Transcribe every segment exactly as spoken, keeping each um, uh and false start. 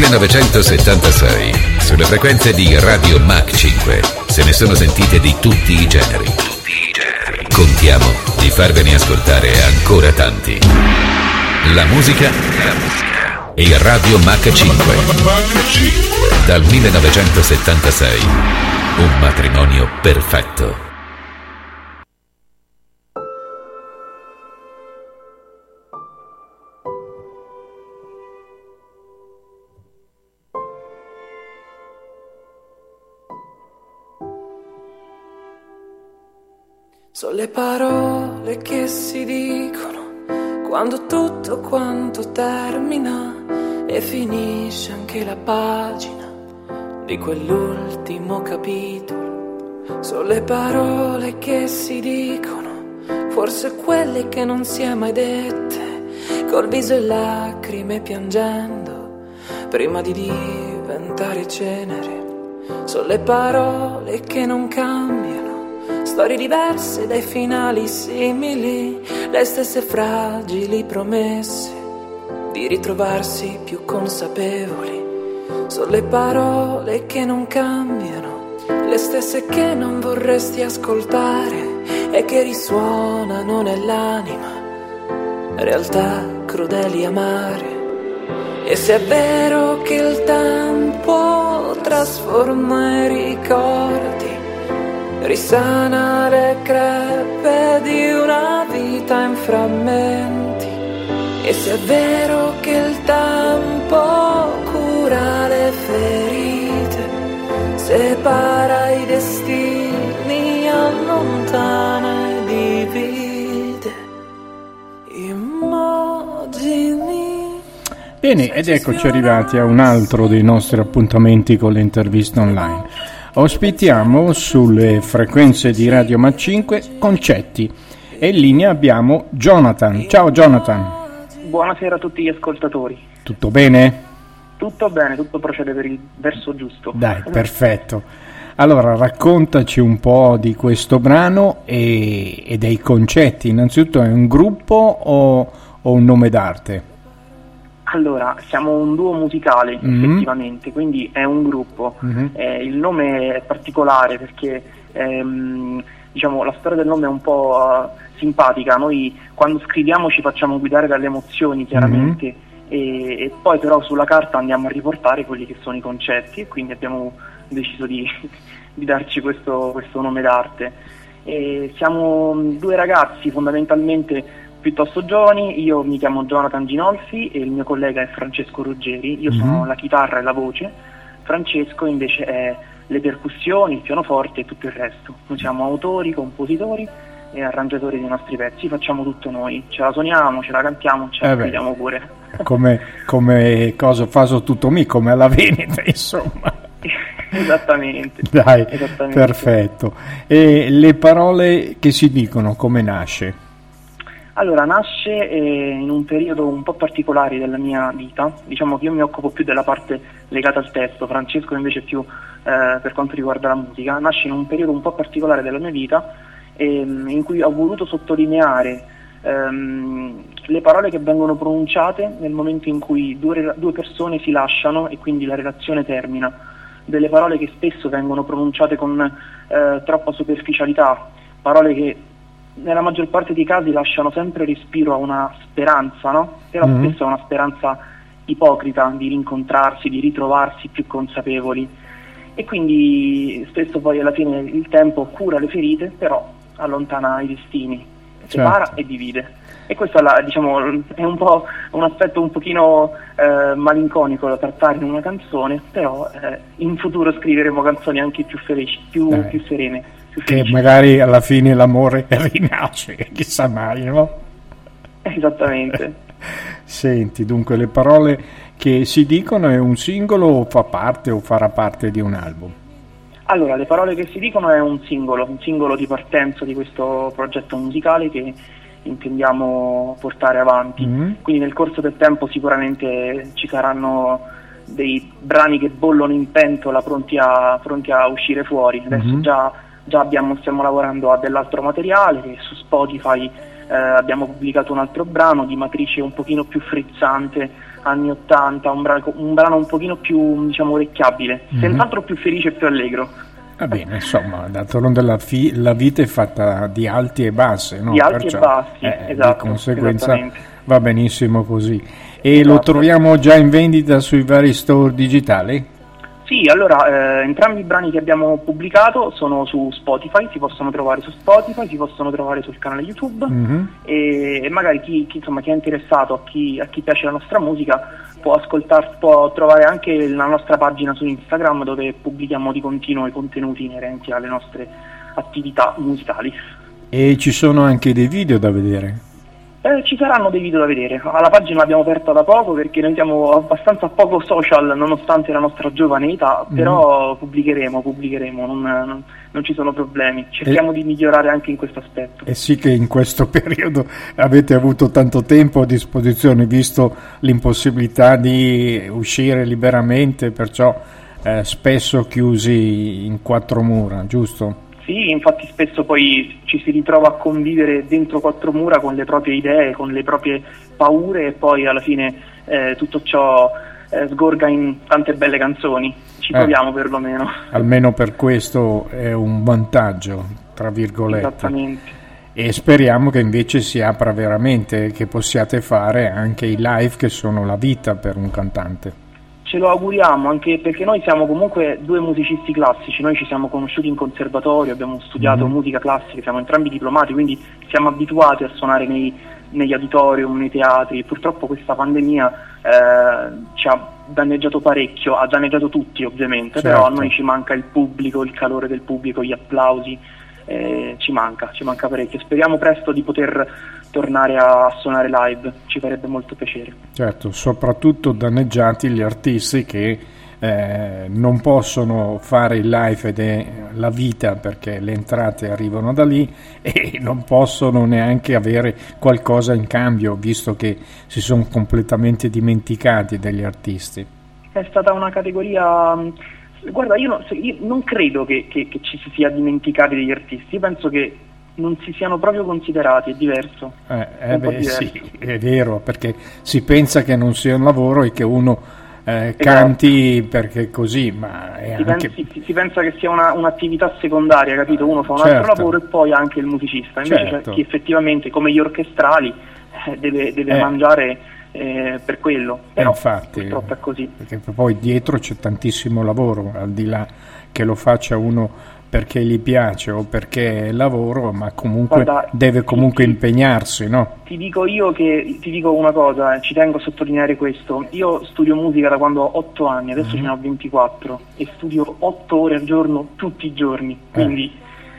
millenovecentosettantasei, sulle frequenze di Radio Mach cinque, se ne sono sentite di tutti i generi. Tutti i generi. Contiamo di farvene ascoltare ancora tanti. La musica, la musica e Radio Mach cinque. Dal millenovecentosettantasei, un matrimonio perfetto. Sono le parole che si dicono quando tutto quanto termina e finisce anche la pagina di quell'ultimo capitolo. Sono le parole che si dicono, forse quelle che non si è mai dette, col viso e lacrime piangendo prima di diventare cenere. Sono le parole che non cambiano, storie diverse dai finali simili, le stesse fragili promesse di ritrovarsi più consapevoli. Sono le parole che non cambiano, le stesse che non vorresti ascoltare e che risuonano nell'anima, realtà crudeli e amare. E se è vero che il tempo trasforma i ricordi, risana le crepe di una vita in frammenti, e se è vero che il tempo cura le ferite, separa i destini, allontana e divide immagini. Bene, ed eccoci arrivati a un altro dei nostri appuntamenti con le interviste online. Ospitiamo sulle frequenze di Radio Mach cinque Concetti e in linea abbiamo Jonathan. Ciao Jonathan. Buonasera a tutti gli ascoltatori. Tutto bene? Tutto bene, tutto procede per il verso giusto. Dai, perfetto. Allora raccontaci un po' di questo brano e, e dei concetti. Innanzitutto è un gruppo o, o un nome d'arte? Allora, siamo un duo musicale, mm-hmm. effettivamente, quindi è un gruppo. Mm-hmm. Eh, il nome è particolare perché ehm, diciamo, la storia del nome è un po' uh, simpatica. Noi quando scriviamo ci facciamo guidare dalle emozioni, chiaramente, mm-hmm. e, e poi però sulla carta andiamo a riportare quelli che sono i concetti, e quindi abbiamo deciso di, di darci questo, questo nome d'arte. E siamo due ragazzi fondamentalmente piuttosto giovani. Io mi chiamo Jonathan Ginolfi e il mio collega è Francesco Ruggeri. Io sono mm-hmm. la chitarra e la voce, Francesco invece è le percussioni, il pianoforte e tutto il resto. Noi siamo autori, compositori e arrangiatori dei nostri pezzi, facciamo tutto noi, ce la suoniamo, ce la cantiamo, ce la eh scriviamo pure. Come, come cosa faso tutto mi, come alla Veneta, insomma. Esattamente. Dai, Esattamente. Perfetto. E le parole che si dicono, come nasce? Allora, nasce eh, in un periodo un po' particolare della mia vita. Diciamo che io mi occupo più della parte legata al testo, Francesco invece più eh, per quanto riguarda la musica. Nasce in un periodo un po' particolare della mia vita ehm, in cui ho voluto sottolineare ehm, le parole che vengono pronunciate nel momento in cui due, due persone si lasciano e quindi la relazione termina. Delle parole che spesso vengono pronunciate con eh, troppa superficialità, parole che nella maggior parte dei casi lasciano sempre respiro a una speranza, no? Però mm-hmm. spesso è una speranza ipocrita di rincontrarsi, di ritrovarsi più consapevoli, e quindi spesso poi alla fine il tempo cura le ferite, però allontana i destini, separa certo. e divide. E questo la, diciamo, è un po' un aspetto un pochino eh, malinconico da trattare in una canzone, però eh, in futuro scriveremo canzoni anche più felici, più, eh. più serene. Che magari alla fine l'amore rinasce, chissà mai, no? Esattamente. Senti, dunque le parole che si dicono è un singolo o fa parte o farà parte di un album? Allora, le parole che si dicono è un singolo, un singolo di partenza di questo progetto musicale che intendiamo portare avanti. Mm-hmm. Quindi nel corso del tempo sicuramente ci saranno dei brani che bollono in pentola pronti a, pronti a uscire fuori. Adesso mm-hmm. già Già abbiamo, stiamo lavorando a dell'altro materiale che su Spotify eh, abbiamo pubblicato un altro brano di matrice un pochino più frizzante, anni ottanta, un brano, un brano un pochino più, diciamo, orecchiabile, mm-hmm. senz'altro più felice e più allegro. Va bene, insomma, d'altronde la, fi- la vita è fatta di alti e bassi, no? Di alti Perciò, e bassi, eh, esatto. Di conseguenza va benissimo così. E esatto. Lo troviamo già in vendita sui vari store digitali? Sì, allora, eh, entrambi i brani che abbiamo pubblicato sono su Spotify, si possono trovare su Spotify, si possono trovare sul canale YouTube, mm-hmm. e, e magari chi, chi, insomma, chi è interessato, a chi, a chi piace la nostra musica, può ascoltar, può trovare anche la nostra pagina su Instagram, dove pubblichiamo di continuo i contenuti inerenti alle nostre attività musicali. E ci sono anche dei video da vedere? Eh, ci saranno dei video da vedere. La pagina l'abbiamo aperta da poco perché noi siamo abbastanza poco social nonostante la nostra giovane età, però mm. pubblicheremo, pubblicheremo, non, non, non ci sono problemi. Cerchiamo e, di migliorare anche in questo aspetto. E sì che in questo periodo avete avuto tanto tempo a disposizione, visto l'impossibilità di uscire liberamente, perciò eh, spesso chiusi in quattro mura, giusto? Sì, infatti spesso poi ci si ritrova a convivere dentro quattro mura con le proprie idee, con le proprie paure, e poi alla fine eh, tutto ciò eh, sgorga in tante belle canzoni. Ci eh, proviamo perlomeno. Almeno per questo è un vantaggio, tra virgolette. Esattamente. E speriamo che invece si apra veramente, che possiate fare anche i live, che sono la vita per un cantante. Ce lo auguriamo, anche perché noi siamo comunque due musicisti classici, noi ci siamo conosciuti in conservatorio, abbiamo studiato mm-hmm. musica classica, siamo entrambi diplomati, quindi siamo abituati a suonare nei, negli auditorium, nei teatri. Purtroppo questa pandemia eh, ci ha danneggiato parecchio, ha danneggiato tutti ovviamente, certo. Però a noi ci manca il pubblico, il calore del pubblico, gli applausi, eh, ci manca, ci manca parecchio. Speriamo presto di poter tornare a suonare live, ci farebbe molto piacere. Certo, soprattutto danneggiati gli artisti che eh, non possono fare il live ed è la vita, perché le entrate arrivano da lì e non possono neanche avere qualcosa in cambio, visto che si sono completamente dimenticati degli artisti. È stata una categoria... Guarda, io, no, io non credo che, che, che ci si sia dimenticati degli artisti, io penso che non si siano proprio considerati, è diverso. Eh, eh beh, sì, è vero, perché si pensa che non sia un lavoro e che uno eh, esatto. canti perché così, ma è si, anche... pensi, si pensa che sia una, un'attività secondaria, capito? Uno fa un certo. altro lavoro e poi anche il musicista, invece certo. c'è chi effettivamente, come gli orchestrali, eh, deve, deve eh. mangiare eh, per quello, però infatti, purtroppo è così. Perché poi dietro c'è tantissimo lavoro, al di là che lo faccia uno perché gli piace o perché è lavoro, ma comunque Guarda, deve comunque ti, impegnarsi, no? Ti dico io che ti dico una cosa, eh, ci tengo a sottolineare questo. Io studio musica da quando ho otto anni, adesso mm-hmm. ce ne ho ventiquattro e studio otto ore al giorno tutti i giorni, quindi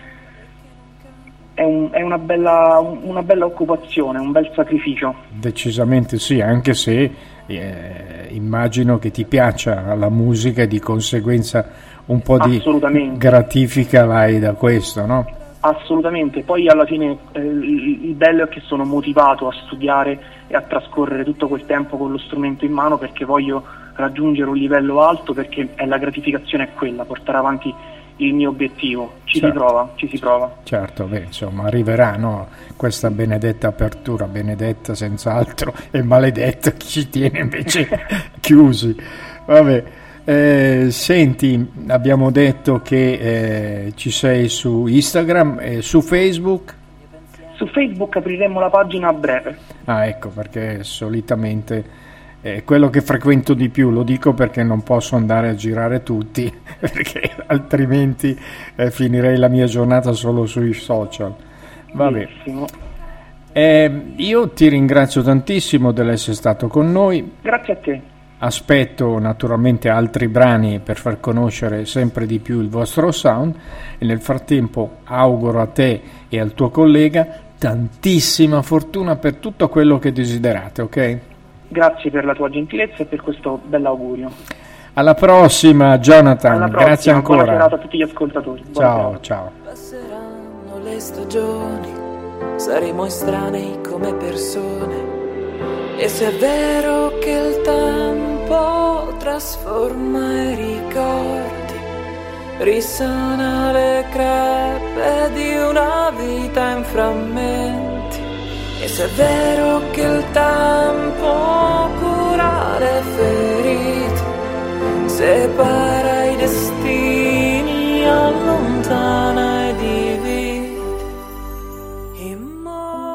eh. è, un, è una bella una bella occupazione, un bel sacrificio. Decisamente sì, anche se eh, immagino che ti piaccia la musica e di conseguenza un po' di gratifica l'hai da questo, no? Assolutamente, poi alla fine eh, il bello è che sono motivato a studiare e a trascorrere tutto quel tempo con lo strumento in mano perché voglio raggiungere un livello alto, perché è la gratificazione è quella, portare avanti il mio obiettivo. Ci certo. si prova, ci si prova. Certo, beh, insomma, arriverà, no? Questa benedetta apertura, benedetta senz'altro e maledetta chi ci tiene invece chiusi. Vabbè. Eh, senti, abbiamo detto che eh, ci sei su Instagram e su Facebook. Su Facebook apriremo la pagina a breve. Ah, ecco, perché solitamente è quello che frequento di più, lo dico perché non posso andare a girare tutti, perché altrimenti eh, finirei la mia giornata solo sui social. Vabbè. Eh, io ti ringrazio tantissimo dell'essere stato con noi. Grazie a te. Aspetto naturalmente altri brani per far conoscere sempre di più il vostro sound e nel frattempo auguro a te e al tuo collega tantissima fortuna per tutto quello che desiderate, ok? Grazie per la tua gentilezza e per questo bell'augurio. Alla prossima, Jonathan. Alla prossima, grazie ancora. Buona serata a tutti gli ascoltatori. Buona ciao, serata. ciao. Passeranno le stagioni, saremo estranei come persone. E se è vero che il tempo trasforma i ricordi, risana le crepe di una vita in frammenti, se è vero che il tempo cura le ferite, separa i destini, allontana e divide i mali.